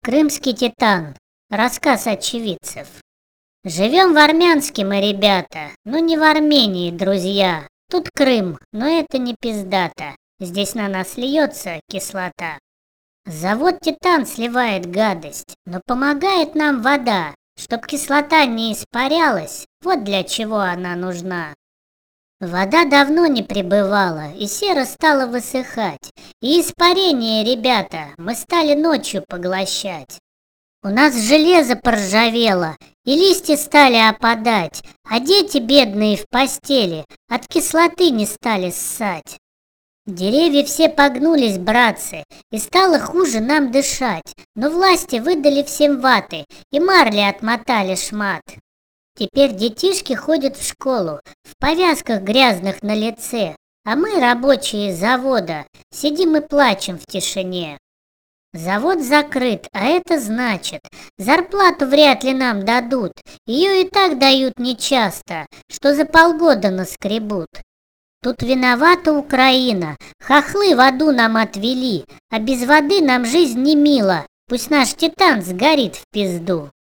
Крымский титан. Рассказ очевидцев. Живем в Армянске мы, ребята, но не в Армении, друзья. Тут Крым, но это не пиздата. Здесь на нас льется кислота. Завод «Титан» сливает гадость, но помогает нам вода. Чтоб кислота не испарялась, вот для чего она нужна. Вода давно не прибывала, и сера стала высыхать. И испарение, ребята, мы стали ночью поглощать. У нас железо поржавело, и листья стали опадать, а дети бедные в постели от кислоты не стали ссать. Деревья все погнулись, братцы, и стало хуже нам дышать, но власти выдали всем ваты, и марли отмотали шмат. Теперь детишки ходят в школу, в повязках грязных на лице, а мы, рабочие завода, сидим и плачем в тишине. Завод закрыт, а это значит, зарплату вряд ли нам дадут, ее и так дают нечасто, что за полгода наскребут. Тут виновата Украина, хохлы воду нам отвели, а без воды нам жизнь не мила, пусть наш «Титан» сгорит в пизду.